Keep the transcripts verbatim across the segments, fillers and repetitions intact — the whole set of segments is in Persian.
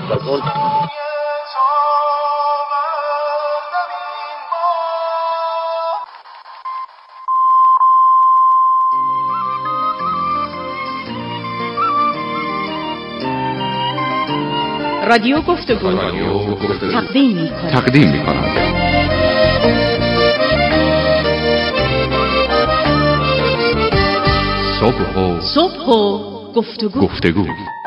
رادیو گفتگو تقدیم می کند. تقدیم می کند. صبح و صبح و گفتگو. گفتگو.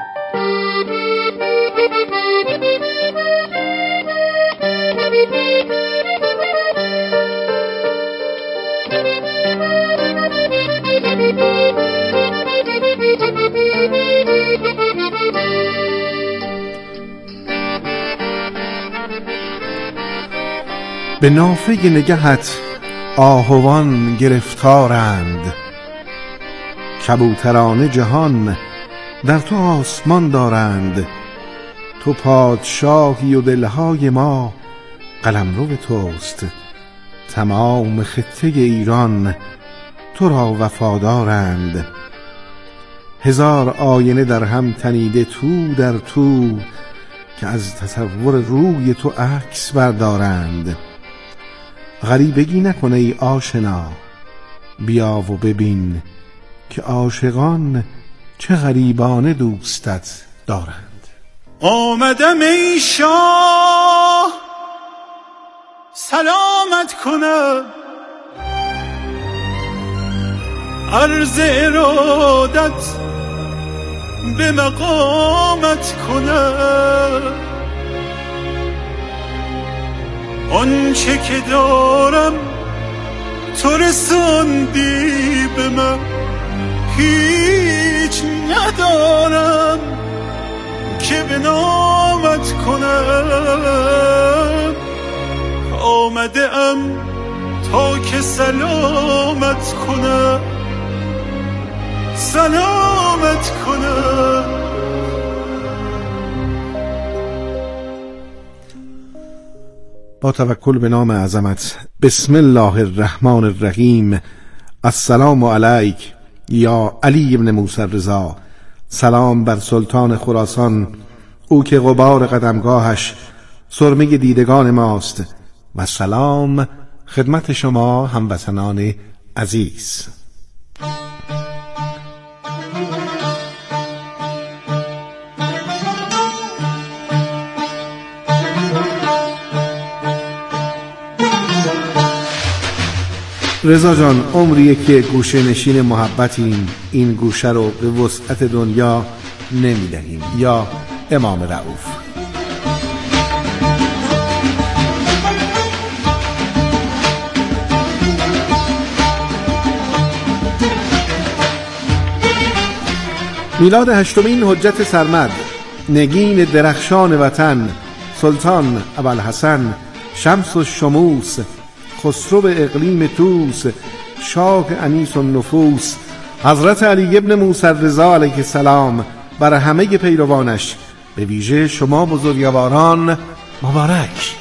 به نافه نگهت آهوان گرفتارند، کبوتران جهان در تو آسمان دارند. تو پادشاهی و دلهای ما قلمرو توست، تمام خطه ایران تو را وفادارند. هزار آینه در هم تنیده تو در تو، که از تصور روی تو عکس بردارند. غریبگی نکن ای آشنا، بیا و ببین که عاشقان چه غریبانه دوستت دارند. آمدم ای شاه سلامت کنم، عرض ارادت به مقامت کنم. آنچه که دارم تو رساندی به من، هیچ ندارم که به نامت کنم. آمده ام تا که سلامت کنم، سلامت کنم. با توکل به نام عظمت. بسم الله الرحمن الرحیم. السلام علیک یا علی ابن موسی رضا. سلام بر سلطان خراسان، او که غبار قدمگاهش سرمه دیدگان ماست، و سلام خدمت شما هموطنان عزیز. رضا جان، عمریه که گوشه نشین محبتیم، این گوشه رو به وسعت دنیا نمیدهیم. یا امام رؤوف. میلاد هشتمین حجت سرمد، نگین درخشان وطن، سلطان ابوالحسن شمس الشموس، خسرو اقلیم توس، شاه انیس النفوس، حضرت علی ابن موسی رضا علیه السلام، بر همه پیروانش، به ویژه شما بزرگواران مبارک.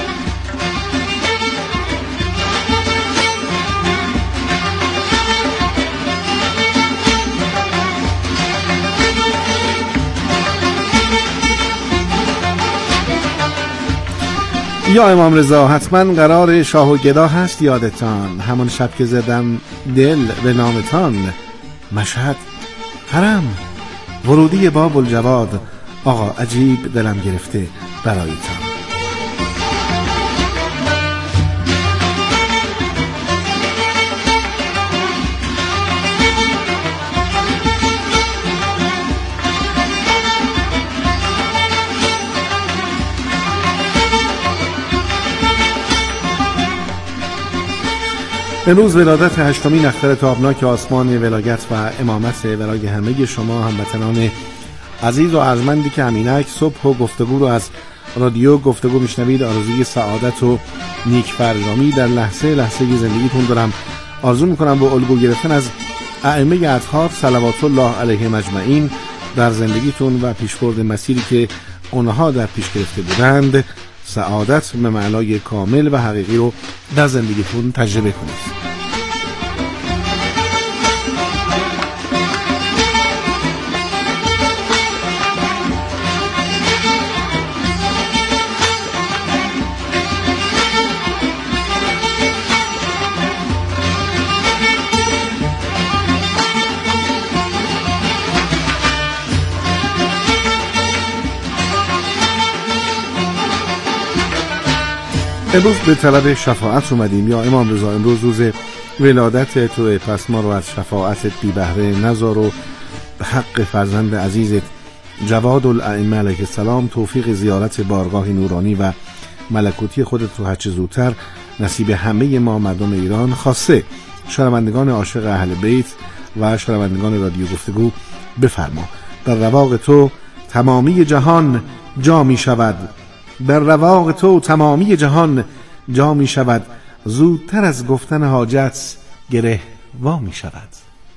یا امام رضا، حتما قرار شاه و گدا هست یادتان، همون شب که زدم دل به نامتان. مشهد، حرم، ورودی باب الجواد، آقا عجیب دلم گرفته برایتان. امروز ولادت هشتمین اختر تابناک آسمان ولایت و امامت برای همه شما هموطنان عزیز و ارجمندی که همینک صبح و گفتگو رو از رادیو گفتگو میشنوید. آرزوی سعادت و نیک فرجامی در لحظه لحظه زندگیتون دارم. آرزو میکنم با الگو گرفتن از ائمه اطهار صلوات الله علیهم اجمعین در زندگیتون و پیشبرد مسیری که اونها در پیش گرفته بودند، سعادت به معنای کامل و حقیقی رو در زندگیتون تجربه کنید. امروز به طلب شفاعت اومدیم یا امام رضا امروز روز ولادت توه، پس ما رو از شفاعتت بی بهره نذار و به حق فرزند عزیزت جواد الائمه علیه السلام توفیق زیارت بارگاه نورانی و ملکوتی خودت رو هرچه زودتر نصیب همه ما مردم ایران، خاصه شنوندگان عاشق اهل بیت و شنوندگان رادیو گفتگو بفرما. در رواق تو تمامی جهان جا می شود، در رواق تو تمامی جهان جا می شود، زودتر از گفتن حاجت گره وا می شود.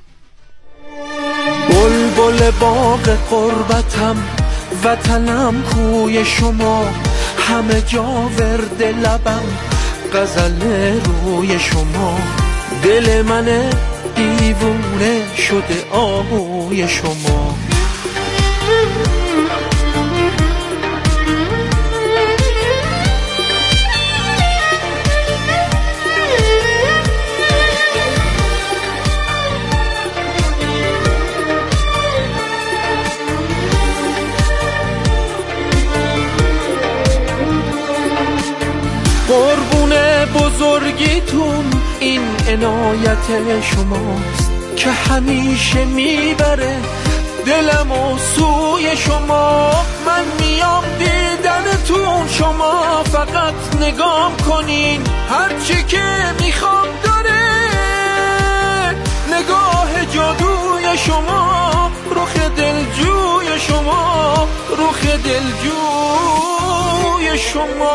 بلبل باغ قربتم، وطنم کوی شما، همه جا ورد لبم غزل روی شما، دل من دیوونه شده آهوی شما. قربون بزرگیتون این عنایت شماست که همیشه میبره دلم و سوی شما. من میام دیدنتون، شما فقط نگام کنین، هرچی که میخوام داره نگاه جادوی شما، رخ دلجوی شما، رخ دلجوی شما.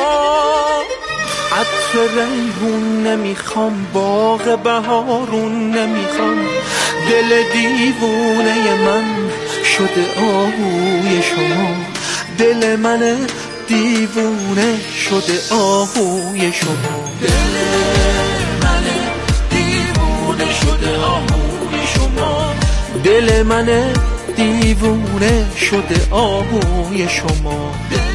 عطر ریحون نمیخوام، باغ بهارون نمیخوام، دل دیوونه من شده آهوی شما، دل من دیوونه شده آهوی شما، دل من دیوونه شده آهوی شما، دل من دیوونه شده آهوی شما.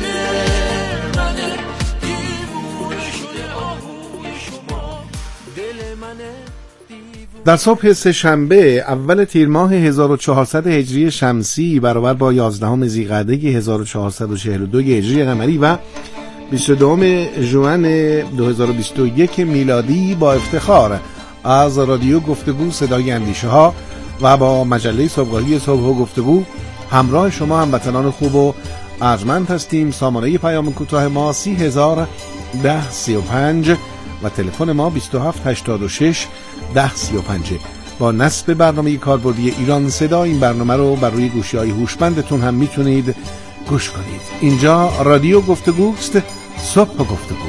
در صبح سه شنبه اول تیر ماه هزار و چهارصد هجری شمسی برابر با یازدهم ذیقعده هزار و چهارصد و چهل و دو هجری قمری و بیست و دوم ژوئن دو هزار و بیست و یک میلادی با افتخار از رادیو گفتگو صدای اندیشه ها و با مجله صبحگاهی صبح و گفتگو همراه شما هموطنان خوب و ارجمند هستیم. سامانه پیام کوتاه ما سی هزار ده سی و پنج و تلفن ما بیست و هفت هشتاد و شش ده سی و پنج. با نصب برنامه کاربردی ایران صدا این برنامه رو بر روی گوشی‌های هوشمندتون هم میتونید گوش کنید. اینجا رادیو گفتگوست، صبح گفتگو.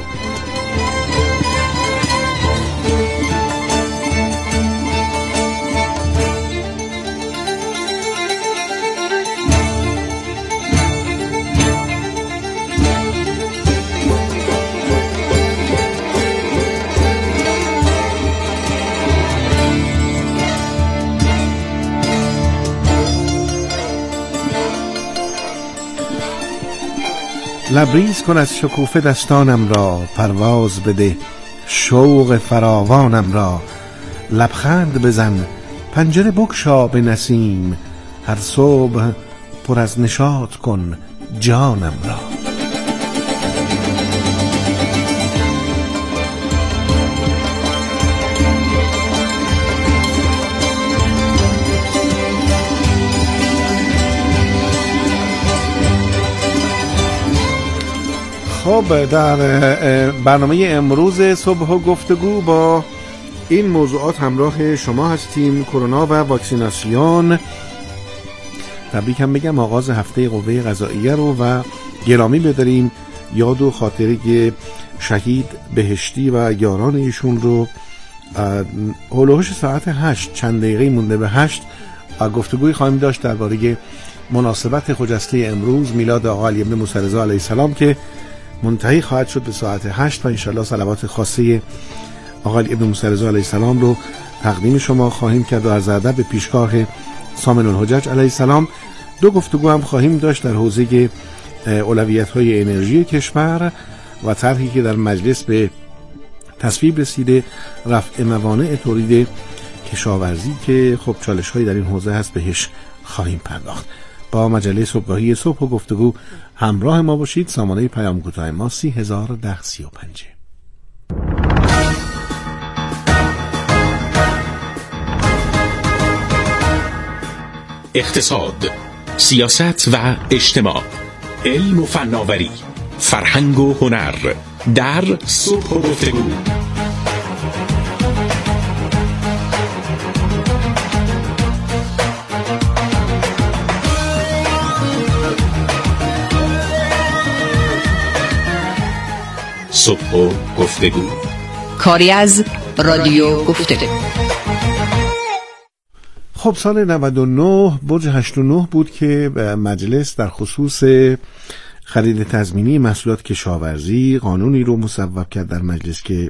لبریز کن از شکوفه دستانم را، پرواز بده شوق فراوانم را، لبخند بزن پنجره بگشا به نسیم، هر صبح پر از نشاط کن جانم را. خب در برنامه امروز صبح و گفتگو با این موضوعات همراه شما هستیم. کرونا و واکسیناسیون. تبریک هم بگم آغاز هفته قوه قضاییه رو و گرامی بداریم یاد و خاطره شهید بهشتی و یاران ایشون رو. هولوش ساعت هشت چند دقیقه مونده به هشت گفتگوی خواهیم داشت درباره مناسبت خجسته امروز میلاد آقا علی ابن موسی رضا علیه السلام که منتهی خواهد شد به ساعت هشت و انشالله صلوات خاصه آقا علی ابن موسی رضا علیه السلام رو تقدیم شما خواهیم کرد و از ادب به پیشگاه سامن الحجج علیه السلام. دو گفتگو هم خواهیم داشت در حوزه اولویت‌های انرژی کشور و طرحی که در مجلس به تصویب رسیده رفع موانع تولید کشاورزی که خب چالش‌هایی در این حوزه هست بهش خواهیم پرداخت. با مجله صبحگاهی صبح و گفتگو همراه ما باشید. سامانه پیام کوتاه ما سی هزار و ده سی و پنج. اقتصاد، سیاست و اجتماع، علم و فناوری، فرهنگ و هنر در صبح و گفتگو. صبح و گفتگو، کاری از رادیو گفتگو. خب سال نود و نه برج هشت و نه بود که مجلس در خصوص خرید تضمینی محصولات کشاورزی قانونی رو مصوب کرد در مجلس که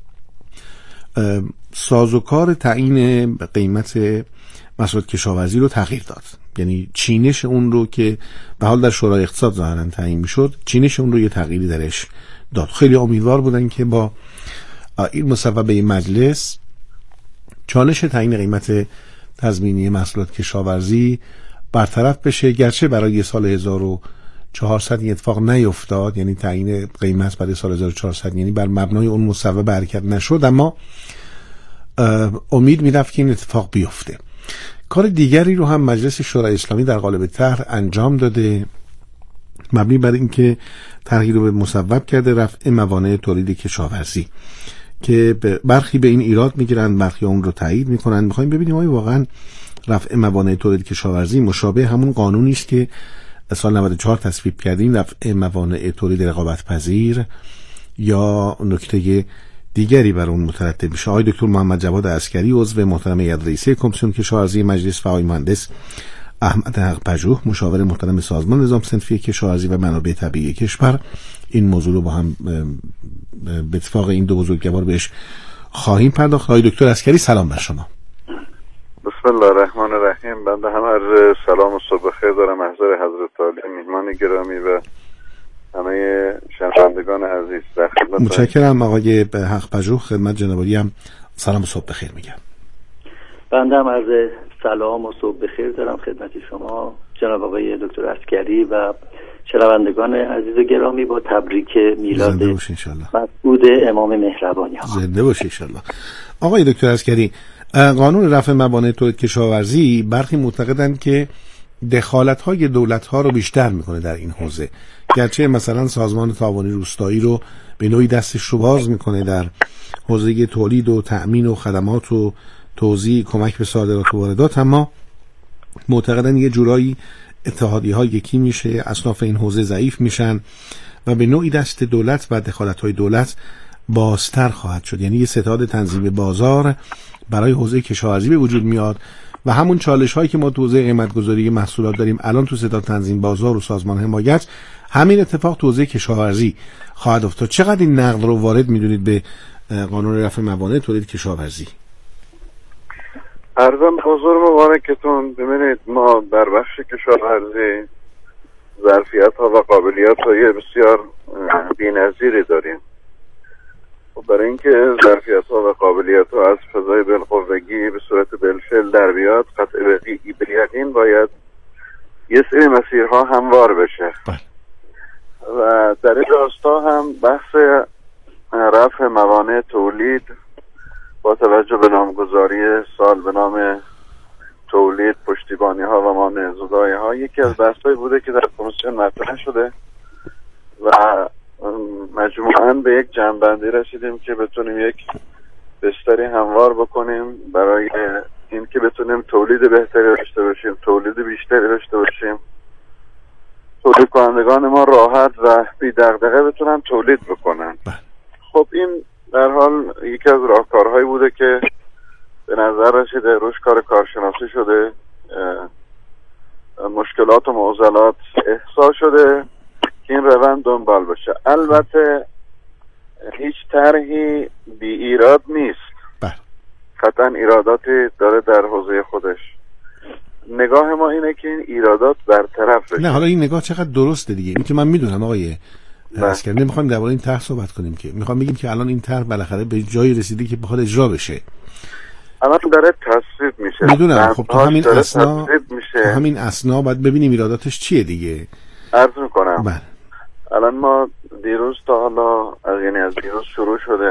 سازوکار تعیین قیمت محصولات کشاورزی رو تغییر داد. یعنی چینش اون رو که به حال در شورای اقتصاد ظاهرا تعیین میشد، چینش اون رو یه تغییری درش داد. خیلی امیدوار بودن که با این مصوبه مجلس چالش تعیین قیمت تضمینی محصولات کشاورزی برطرف بشه، گرچه برای سال هزار و چهارصد این اتفاق نیفتاد، یعنی تعیین قیمت برای سال هزار و چهارصد یعنی بر مبنای اون مصوبه حرکت نشد، اما امید میرفت که این اتفاق بیفته. کار دیگری رو هم مجلس شورای اسلامی در قالب طرح انجام داده، مبنی بر اینکه طرحی رو به مصوب کرده رفع موانع تولید کشاورزی که برخی به این ایراد میگیرن، برخی اون رو تایید میکنن. میخوایم ببینیم آیا واقعا رفع موانع تولید کشاورزی مشابه همون قانونی است که سال نود و چهار تصویب کردیم، رفع موانع تولید رقابت پذیر، یا نکته دیگری بر اون مترتب میشه؟ آقای دکتر محمد جواد عسکری عضو محترم هیئت رئیسه کمیسیون کشاورزی مجلس و آقای مهندس احمد حق پژوه مشاور محترم سازمان نظام صنفی کشاورزی و منابع طبیعی کشور این موضوع رو با هم به اتفاق این دو بزرگوار بهش خواهیم پرداخت. آقای دکتر عسکری سلام بر شما. بسم الله الرحمن الرحیم. بنده هم عرض سلام و صبح خیر دارم محضر حضرت عالی میهمان گرامی و همه شنوندگان عزیز. در خدمت متشکرم. آقای حق پژوه خدمت جناب عالی هم سلام و صبح بخیر میگم. بنده هم عرض سلام و صبح بخیر دارم خدمت شما جناب آقای دکتر عسکری و شنوندگان عزیز و گرامی با تبریک میلاد مسعود امام مهربانی ها. زنده باشی ان شاء الله. آقای دکتر عسکری، قانون رفع موانع تولید کشاورزی برخی معتقدند که دخالت‌های دولت‌ها رو بیشتر میکنه در این حوزه، گرچه مثلا سازمان تعاونی روستایی رو به نوعی دستش رو باز میکنه در حوزه تولید و تأمین و خدمات و توزیع کمک به صادرات و واردات، اما معتقدن یه جورایی اتحادیه‌ها یکی میشه، اصناف این حوزه ضعیف میشن و به نوعی دست دولت و دخالت‌های دولت بازتر خواهد شد. یعنی یه ستاد تنظیم بازار برای حوزه کشاورزی به وجود میاد و همون چالش‌هایی که ما تو حوزه قیمت‌گذاری محصولات داریم الان تو ستاد تنظیم بازار و سازمان حمایت، همین اتفاق تو حوزه کشاورزی خواهد افتاد. چقدر این نقد رو وارد میدونید به قانون رفع موانع تولید کشاورزی؟ عرضم حضور مبارکتون. ببینید ما در بخش کشاورزی ظرفیت ها و قابلیت های بسیار بی‌نظیری داریم. و برای اینکه ظرفیت ها و قابلیت ها از فضای بالقوگی به صورت بالفعل در بیاد، قطع به یقین باید یه سری مسیرها هموار بشه و در این راستا هم بحث رفع موانع تولید با توجه به نامگذاری سال به نام تولید، پشتیبانی ها و مانع زدایی ها یکی از بحث‌هایی بوده که در کمیسیون مطرح شده و مجموعاً به یک جمع‌بندی رسیدیم که بتونیم یک بستری هموار بکنیم برای این که بتونیم تولید بهتری داشته باشیم، تولید بیشتری داشته باشیم، تولید کنندگان ما راحت و بی دغدغه بتونن تولید بکنن. خب این در حال یکی از راهکارهایی بوده که به نظر رسیده روش کار کارشناسی شده، مشکلات و معضلات احساس شده که این روند دنبال بشه. البته هیچ طرحی بی ایراد نیست، قطعا ایراداتی داره در حوزه خودش. نگاه ما اینه که این ایرادات برطرف بشه. نه حالا این نگاه چقدر درسته دیگه، این که من میدونم آقای عسکری، نمیخوایم درباره این طرح صحبت کنیم، که میخوام بگیم که الان این طرح بالاخره به جایی رسیده که بخواد اجرا بشه. الان داره تصویب میشه. میدونم. خب تو همین اسنا تصویب میشه که همین اسنا باید ببینیم ایراداتش چیه دیگه. عرض میکنم بله. الان ما دیروز تا حالا از یعنی از دیروز شروع شده،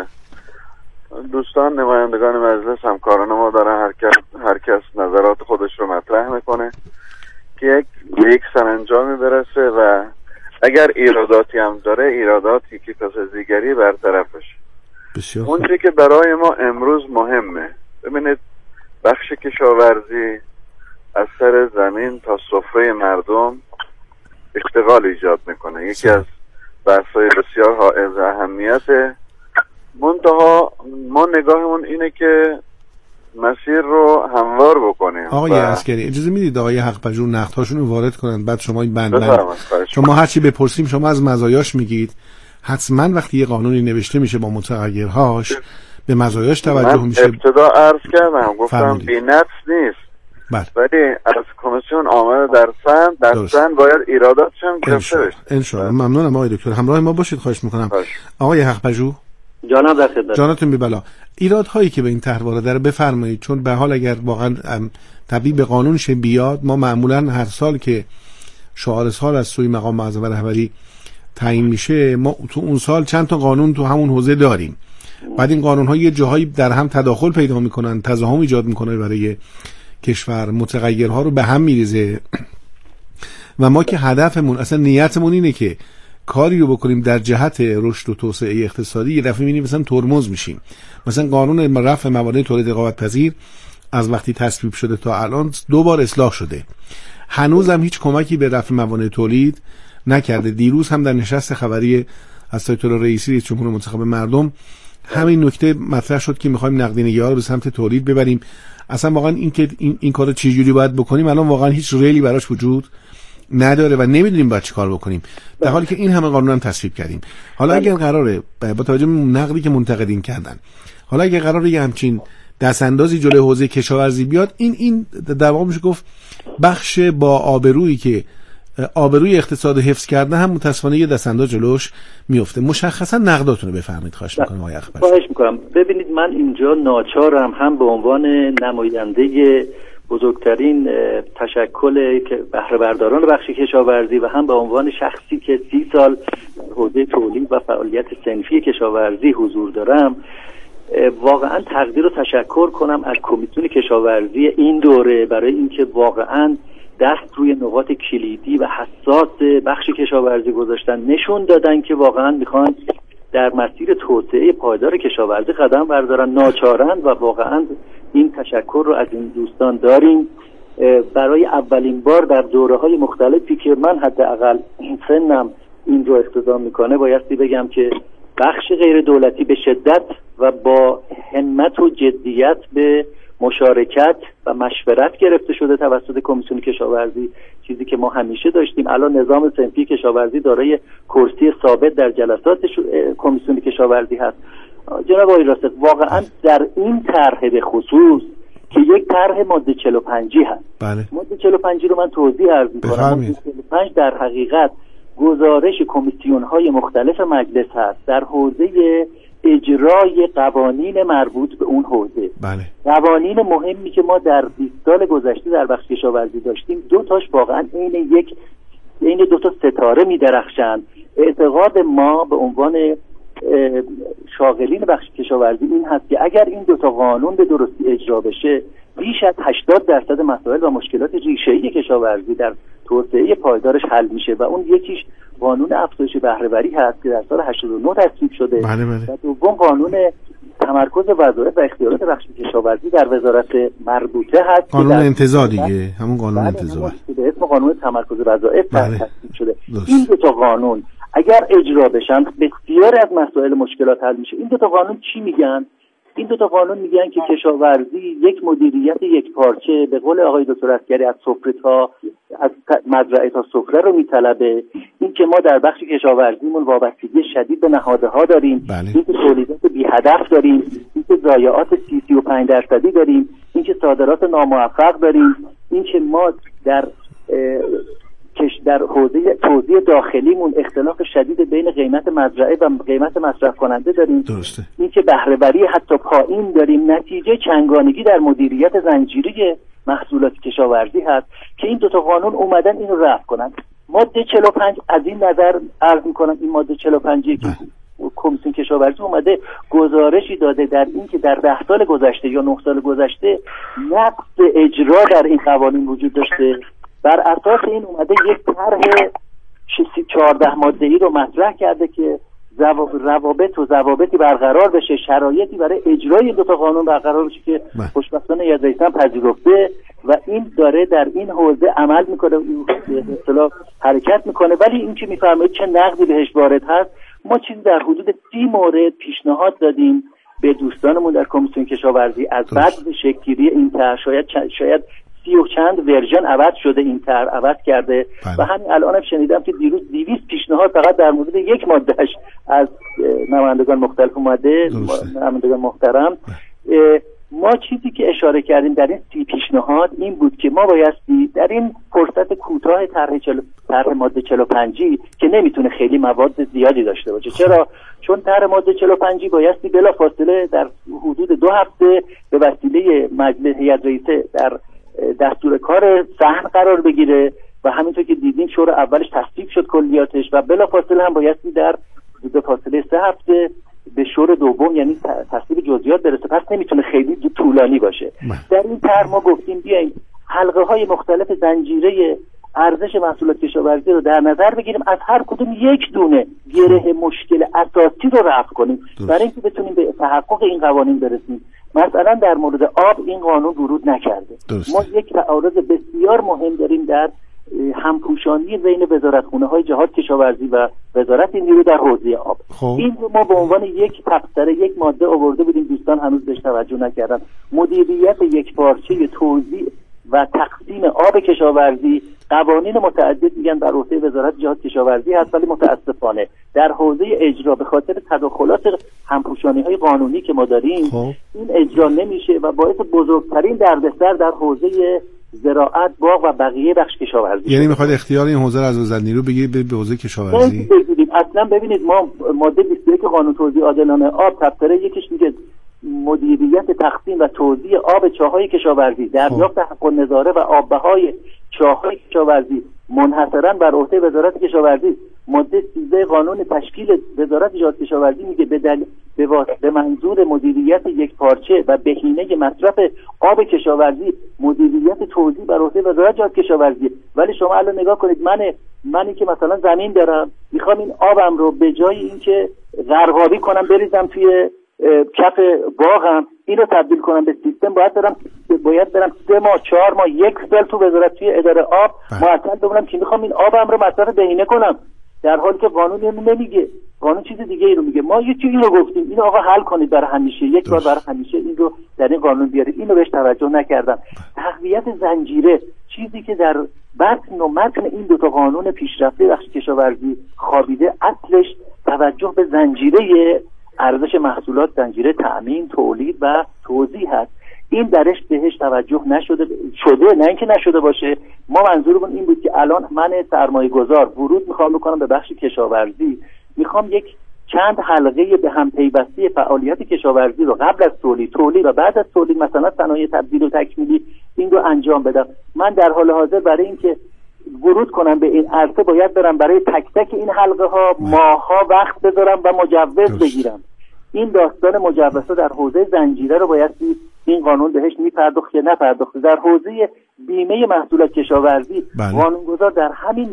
دوستان نمایندگان مجلس همکاران ما دارن هر کس هر کس نظرات خودش رو مطرح میکنه که یک به یک سرانجامی برسه و اگر ایراداتی هم داره ایراداتی که پس از دیگری برطرفش. اون چیزی که برای ما امروز مهمه، ببینید بخش کشاورزی از سر زمین تا سفره مردم اشتغال ایجاد میکنه، یکی از بحث‌های بسیار حائز اهمیته. منتها ما نگاهمون اینه که مسیر رو هموار بکنیم. آقای عسکری اجازه میدید آقای حق‌پژوه نقدهاشون رو وارد کنن، بعد شما این بند بند شما هر چی بپرسیم شما از مزایاش میگید. حتما وقتی یه قانونی نوشته میشه با متغیرهاش به مزایاش توجه من میشه. ابتدا عرض کردم گفتم بی‌نقص نیست، بله. ولی از کمیسیون آمده در سن در سن باید ایراداتش هم گرفته بشه. ان شاء الله. ممنونم آقای دکتر، همراه ما باشید خواهش میکنم. باش. آقای حق‌پژوه جانم در خدمت. جانتون بی بلا. ایرادهایی که به این طرح وارده رو بفرمایید، چون به حال اگر واقعا تبدیل به قانون شه بیاد، ما معمولا هر سال که شعار سال از سوی مقام معظم رهبری تعیین میشه ما تو اون سال چند تا قانون تو همون حوزه داریم. بعد این قانون ها یه جاهایی در هم تداخل پیدا میکنن، تضاهم ایجاد میکنه برای کشور، متغیرها رو به هم میریزه و ما که هدفمون اصلا نیتمون اینه که کاری رو بکنیم در جهت رشد و توسعه اقتصادی، یه دفعه می‌بینیم مثلا ترمز میشیم. مثلا قانون رفع موانع تولید رقابت پذیر از وقتی تصویب شده تا الان دو بار اصلاح شده، هنوز هم هیچ کمکی به رفع موانع تولید نکرده. دیروز هم در نشست خبری از آیت الله رئیسی رئیس جمهور منتخب مردم همین نکته مطرح شد که می‌خوایم نقدینگی‌ها رو به سمت تولید ببریم. اصلا واقعا این که این, این کارو چه جوری باید بکنیم الان واقعا هیچ ریلی براش وجود نداره و نمیدونیم باید چی کار بکنیم، در حالی که این همه قانون هم تصویب کردیم. حالا اگر قراره با توجه به نقدی که منتقدین کردن، حالا اگر قراره یه همچین دستاندازی جلوی حوزه کشاورزی بیاد، این این در واقع میشه گفت بخش با آبرویی که آبروی اقتصاد حفظ کرده هم متاسفانه یه دستانداز جلوش میفته. مشخصا نقداتون رو بفرمایید خواهش میکنم آقای اخبر. خواهش میکنم. ببینید من اینجا ناچارم هم به عنوان نماینده بزرگترین تشکل بهره برداران بخش کشاورزی و هم به عنوان شخصی که سی سال حوزه تولید و فعالیت صنفی کشاورزی حضور دارم، واقعا تقدیر و تشکر کنم از کمیسیون کشاورزی این دوره برای اینکه واقعا دست روی نقاط کلیدی و حساس بخش کشاورزی گذاشتن، نشون دادن که واقعا میخوان در مسیر توسعه پایدار کشاورزی قدم بردارن، ناچارن و واقعا این تشکر رو از این دوستان داریم. برای اولین بار در دوره‌های مختلفی که من حداقل سنم این رو اقتضا میکنه بایستی بگم که بخش غیر دولتی به شدت و با همت و جدیت به مشارکت و مشورت گرفته شده توسط کمیسیون کشاورزی، چیزی که ما همیشه داشتیم. الان نظام صنفی کشاورزی دارای کرسی ثابت در جلسات کمیسیون کشاورزی هست. جناب آقای راسخ، واقعا در این طرح به خصوص که یک طرح ماده چهل و پنج هست، بله. ماده چهل و پنج رو من توضیح عرض می‌کنم. ماده چهل و پنج در حقیقت گزارش کمیسیون‌های مختلف مجلس هست در حوزه اجرای قوانین مربوط به اون حوزه. بله. قوانین مهمی که ما در بیست سال گذشته در بخش کشاورزی داشتیم، دو تاش واقعا عین یک عین دو تا ستاره می‌درخشند. اعتقاد ما به عنوان شاغلین بخش کشاورزی این هست که اگر این دو تا قانون به درستی اجرا بشه، بیش از هشتاد درصد مسائل و مشکلات ریشه‌ای کشاورزی در توسعه پایدارش حل میشه و اون یکیش قانون افزایش بهره‌وری هست که در سال هشتاد و نه تصویب شده. بله بله. و دوم قانون تمرکز وظایف و اختیارات بخش کشاورزی در وزارت مربوطه هست، قانون انتزاع دیگه، همون قانون انتزاع به اسم قانون تمرکز وظایف تصویب شده. این دو تا قانون اگر اجرا بشن بسیاری از مسائل مشکلات حل میشه. این دو تا قانون چی میگن؟ این دو تا قانون میگن که کشاورزی یک مدیریت یک پارچه به قول آقای دکتر عسکری از سفره تا از مزرعه تا سفره رو میطلبه. این که ما در بخش کشاورزیمون وابستگی شدید به نهادها داریم، بله. این که تولیدات بی هدف داریم، این که ضایعات سی سی و پنج درصدی داریم، این که صادرات ناموفق داریم، این که ما در در حوزه توزیع داخلیمون اختلاف شدید بین قیمت مزرعه و قیمت مصرف کننده داریم. درسته. این که بهره وری حتی پایین داریم، نتیجه چنگانگی در مدیریت زنجیره محصولات کشاورزی هست که این دو تا قانون اومدن اینو رفع کنن. ماده چهل و پنج از این نظر عرض می‌کنم، این ماده چهل و پنج که کمیسیون کشاورزی اومده گزارشی داده در این که در ده سال گذشته یا نه سال گذشته نقص اجرا در این قوانین وجود داشته. بر اساس این اومده یک طرح چهارده ماده‌ای رو مطرح کرده که روابط و ضوابطی برقرار بشه، شرایطی برای اجرای دو تا قانون برقرار بشه که خوشبختانه یاد رئیسم پذیرفته و این داره در این حوزه عمل میکنه، به اصطلاح حرکت میکنه. ولی این که میفرمایید چه نقدی بهش وارد هست، ما چیزی در حدود سی مورد پیشنهاد دادیم به دوستانمون در کمیسیون کشاورزی از بعد شکل‌گیری این طرح. شاید شاید سی و چند ورژن عوض شده، این طرح عوض کرده و همین الانم شنیدم که دیروز دویست پیشنهاد فقط در مورد یک مادهش از نمایندگان مختلف اومده. نمایندگان محترم، ما چیزی که اشاره کردیم در این سی پیشنهاد این بود که ما بایستی در این فرصت کوتاه طرح طرح ماده چهل و پنج که نمیتونه خیلی مواد زیادی داشته باشه. چرا؟ چون طرح ماده چهل و پنج بایستی بلافاصله در حدود دو هفته به وسیله مجلس هیئت رئیسه در دستور کار صحن قرار بگیره و همینطور که دیدیم شور اولش تصویب شد کلیاتش و بلافاصله هم بایستی در حدود فاصله سه هفته به شور دوم یعنی تصویب جزئیات برسه. پس نمیتونه خیلی طولانی باشه. در این طرح ما گفتیم بیایم حلقه های مختلف زنجیره ارزش محصولات کشاورزی رو در نظر بگیریم، از هر کدوم یک دونه گره مشکل اساسی رو رفع کنیم برای اینکه بتونیم به تحقق این قوانین برسیم. مثلا در مورد آب این قانون ورود نکرده. ما یک تعارض بسیار مهم داریم در همپوشانی بین وزارتخونه های جهاد کشاورزی و وزارت نیرو در حوزه آب. خوب. این رو ما به عنوان یک تبصره یک ماده آورده بودیم، دوستان هنوز بهش توجه نکردن. مدیریت یک پارچه توزیع و تقسیم آب کشاورزی قوانین متعدد میگن بر عهده وزارت جهاد کشاورزی هست، ولی متاسفانه در حوزه اجرا به خاطر تداخلات همپوشانی‌های قانونی که ما داریم خوب. این اجرا نمیشه و باعث بزرگترین دردسر در حوزه زراعت، باغ و بقیه بخش کشاورزی. یعنی میخواد اختیار این حوزه رو از وزارت نیرو بگیرید به حوزه کشاورزی بگیرید. اصلا ببینید ما ماده بیست و یک قانون توزیع عادلانه آب تبصره یکیش میگه مدیریت تقسیم و توزیع آب چاهای کشاورزی، دریافت حق النظاره و آب‌بهای چاهای کشاورزی منحصراً بر عهده وزارت کشاورزی. ماده سیزده قانون تشکیل وزارت جهاد کشاورزی میگه به دل... به, واس... به منظور مدیریت یک پارچه و بهینه مصرف آب کشاورزی مدیریت توزیع بر عهده وزارت جهاد کشاورزی. ولی شما الان نگاه کنید، من منی که مثلا زمین دارم میخوام این آبم رو به جای اینکه غرقابی کنم بریزم توی کف باغم، اینو تبدیل کنم به سیستم، باید برم باید برم سه ماه چهار ماه یک سال تو وزارت توی اداره آب معطل بمونم که میخوام این آبم رو مصرف بهینه کنم، در حالی که قانون اینو نمیگه. قانون چیز دیگه ای رو میگه. ما یه چیزی رو گفتیم اینو آقا حل کنید برای همیشه، یک بار برای همیشه این رو در این قانون بیارید. اینو بهش توجه نکردن. تقویت زنجیره، چیزی که در متن و متن این دو تا قانون پیشرفته بخش کشاورزی خوابیده، اصلش توجه به زنجیره ارزش محصولات، زنجیره تأمین، تولید و توزیع هست. این درش بهش توجه نشده شده، نه اینکه نشده باشه. ما منظورمون این بود که الان من سرمایه گذار ورود میخوام بکنم به بخش کشاورزی، میخوام یک چند حلقه به هم پیوسته فعالیت کشاورزی رو قبل از تولید، تولید و بعد از تولید، مثلا صنایع تبدیل و تکمیلی، این رو انجام بدم. من در حال حاضر برای اینکه ورود کنم به این عرصه باید برم برای تک تک این حلقه ها ماها وقت بذارم و مجوز بگیرم. این داستان مجوزها در حوزه زنجیره رو باید این قانون بهش میپرداخت یا نپرداخت. در حوزه بیمه محصولات کشاورزی قانونگذار در همین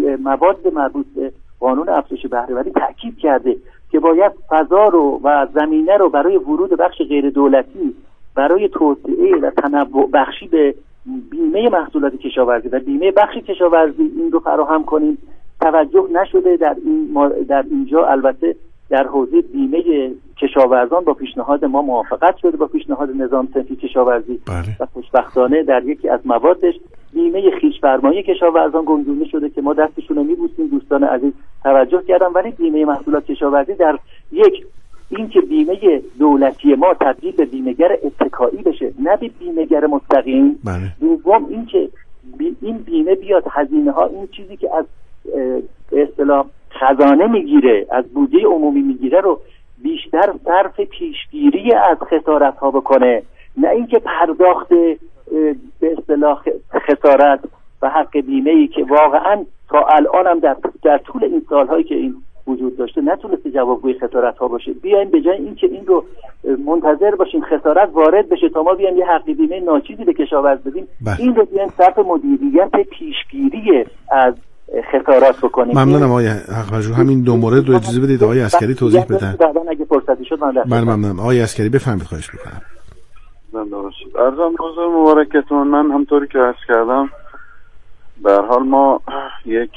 مواد مربوط به قانون افزایش بهره وری تاکید کرده که باید فضا رو و زمینه رو برای ورود بخش غیر دولتی برای توسعه و تنوع بخشی به بیمه محصولات کشاورزی و بیمه بخش کشاورزی این رو فراهم کنیم. توجه نشده در این در اینجا. البته در حوزه بیمه کشاورزان با پیشنهاد ما موافقت شده، با پیشنهاد نظام صنفی کشاورزی بله. و خوشبختانه در یکی از موادش بیمه خویش‌فرمایی کشاورزان گنجونده شده که ما دستشون رو می‌بوسیم. دوستان عزیز توجه کردن. ولی بیمه محصولات کشاورزی در یک این که بیمه دولتی ما تبدیل به بیمه‌گر اتکایی بشه، نه به بیمه‌گر مستقیم. دوم این که بی این بیمه بیاد هزینه ها، این چیزی که از به اصطلاح خزانه میگیره، از بودجه عمومی میگیره رو بیشتر صرف پیشگیری از خسارت ها بکنه، نه اینکه پرداخت به اصطلاح خسارت و حق بیمه ای که واقعا تا الان هم در, در طول این سالهایی که این وجود داشته نتونسته جوابگوی خسارت ها باشه. بیایم به جای اینکه این رو منتظر باشیم خسارت وارد بشه تا ما بیایم یه حق بیمه ناچیزی به کشاورز بدیم، این رو بیایم صرف مدیریت پیشگیری از خسارات بکنیم. ممنونم آقای حق‌پژوه. همین دو مورد رو اجازه بدید آقای عسکری توضیح بدن. بعداً اگه فرصتی شد من من ممنونم. آقای عسکری بفرمایید، خواهش می‌کنم. زنده باشید. عرضم روز مبارکتون. من همطوری که عرض کردم به هر حال ما یک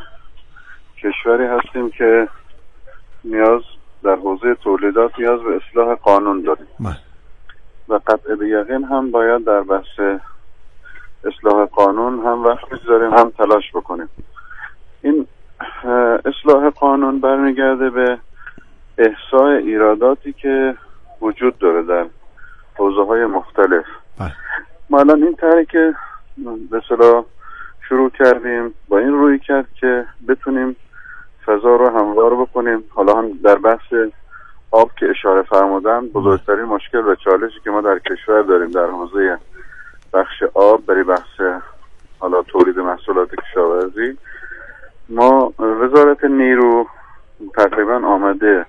کشوری هستیم که نیاز در حوزه تولیدات نیاز به اصلاح قانون داریم من. و قطع به یقین هم باید در بحث اصلاح قانون هم وقت بذاریم هم تلاش بکنیم. این اصلاح قانون برمیگرده به احصای ایراداتی که وجود داره در حوزه های مختلف. ما الان این طرحی که به اصطلاح شروع کردیم با این روی کرد که بتونیم فضا رو هموار بکنیم. حالا هم در بحث آب که اشاره فرمودن، بزرگترین مشکل و چالشی که ما در کشور داریم در حوزه بخش آب برای بحث حالا تولید محصولات کشاورزی، ما وزارت نیرو تقریبا آمده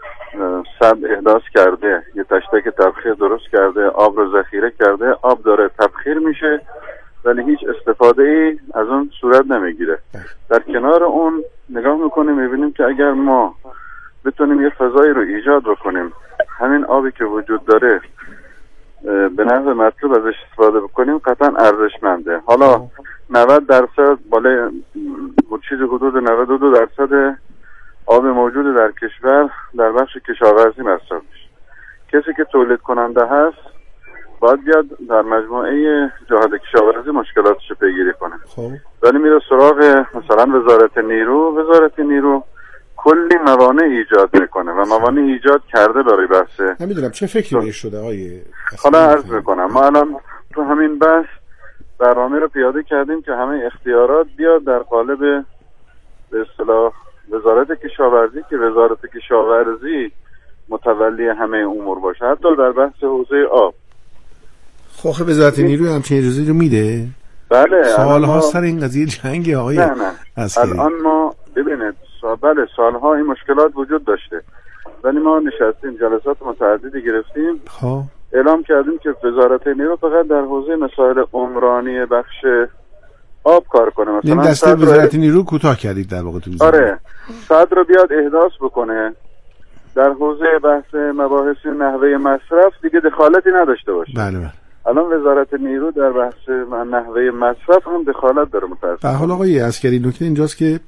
سد احداث کرده، یه تشتک تبخیر درست کرده، آب رو ذخیره کرده، آب داره تبخیر میشه ولی هیچ استفاده ای از اون صورت نمیگیره. در کنار اون نگاه میکنیم میبینیم که اگر ما بتونیم یه فضایی رو ایجاد بکنیم، همین آبی که وجود داره به نحو مطلوب ازش استفاده بکنیم، قطعا ارزشمنده. حالا نود درصد بالای چیز حدود نود و دو درصد آب موجود در کشور در بخش کشاورزی مصرف میشه. کسی که تولید کننده هست باید بیاد در مجموعه جهاد کشاورزی مشکلاتش رو پیگیری کنه. خب ولی میره سراغ مثلا وزارت نیرو، وزارت نیرو کلی موانع ایجاد میکنه و موانع ایجاد کرده برای بحثه. نمیدونم چه فکری بهش شده آقای. حالا عرض میکنم ما الان تو همین بحث برنامه رو پیاده کردیم که همه اختیارات بیاد در قالب به اصطلاح وزارت کشاورزی که وزارت کشاورزی متولی همه امور باشه، حتی در بحث حوزه آب. خب وزارت نیروی همچین اجازه رو میده؟ بله. سالها سر این قضیه جنگ آقای نه نه عسکری. الان ما ببینید بله سالها این مشکلات وجود داشته ولی ما نشستیم جلسات متعددی گرفتیم، خب اعلام کردیم که وزارت نیرو فقط در حوزه مسائل عمرانی بخش آب کار کنه. مثلا این دسته وزارت نیرو کوتاه کردید در واقع تو وزارت. آره صدر رو بیاد احداث بکنه در حوزه بحث مباحث نحوه مصرف دیگه دخالتی نداشته باشه. بله بله. الان وزارت نیرو در بحث نحوه مصرف هم دخالت داره متأسفانه. به حال آقای عسکری نکته اینجاست که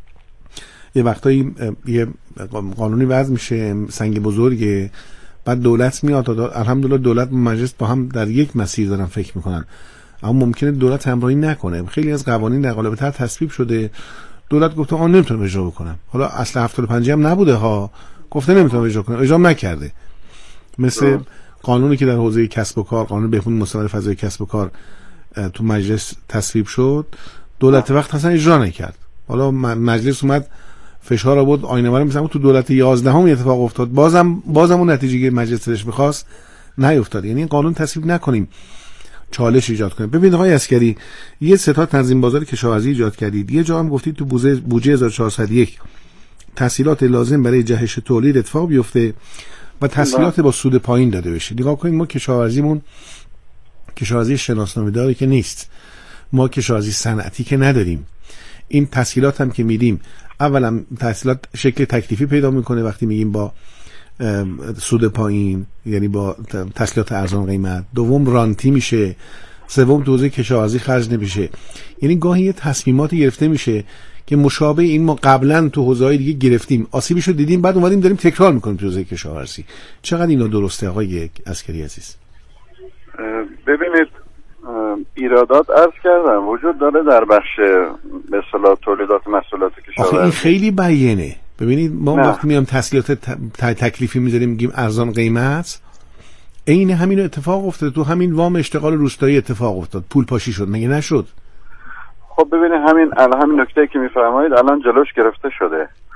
یه وقتایی یه قانونی وضع میشه سنگ بزرگه، بعد دولت میاد، الحمدلله دولت و مجلس با هم در یک مسیر دارن فکر میکنن، اما ممکنه دولت همراهی نکنه. خیلی از قوانین در قالب تر تصویب شده، دولت گفته آن نمیتونم اجرا بکنم. حالا اصل هفتاد و پنج هم نبوده ها، گفته نمیتونم اجرا کنم، اجرا نکرده. مثل قانونی که در حوزه کسب و کار، قانون بهبود مستمر فضای کسب و کار تو مجلس تصویب شد، دولت وقت اصلا اجرا نکرد. حالا مجلس اومد فشار آورد، آینه‌وار مثلا تو دولت یازدهم اتفاق افتاد، بازم بازم اون نتیجه که مجلس دلش می‌خواست نیفتاد. یعنی این قانون تصویب نکنیم چالش ایجاد کنیم. ببینید آقای عسکری، یه سه تا تنظیم بازار کشاورزی ایجاد کردید، یه جا هم گفتید تو بودجه هزار و چهارصد و یک تسهیلات لازم برای جهش تولید اتفاق بیفته و تسهیلات با سود پایین داده بشه. نگاه کنید ما کشاورزیمون کشاورزی شناسنامه‌داری که نیست، ما کشاورزی صنعتی که نداریم. این تسهیلات هم که میدیم، اولا تسهیلات شکل تکلیفی پیدا میکنه وقتی میگیم با سود پایین، یعنی با تسهیلات ارزان قیمت. دوم رانتی میشه. سوم تو حوزه کشاورزی خرج نمیشه. یعنی گاهی یه تصمیماتی گرفته میشه که مشابه این ما قبلا تو حوزه‌های دیگه گرفتیم، آسیبشو دیدیم، بعد اومدیم داریم تکرار میکنیم تو حوزه کشاورزی. چقدر اینا درسته آقای عسکری عزیز؟ ببینید ایرادات عرض کردم وجود داره در بخش به اصطلاح تولیدات محصولات کشاورزی. آخه این خیلی بیانه. ببینید ما نه. وقتی میام تسهیلات تکلیفی میذاریم میگیم ارزان قیمت، عین همین اتفاق افتاد تو همین وام اشتغال روستایی اتفاق افتاد، پول پاشی شد، مگه نشد؟ خب ببینید همین الان همین نکته که میفرمایید الان جلوش گرفته شده.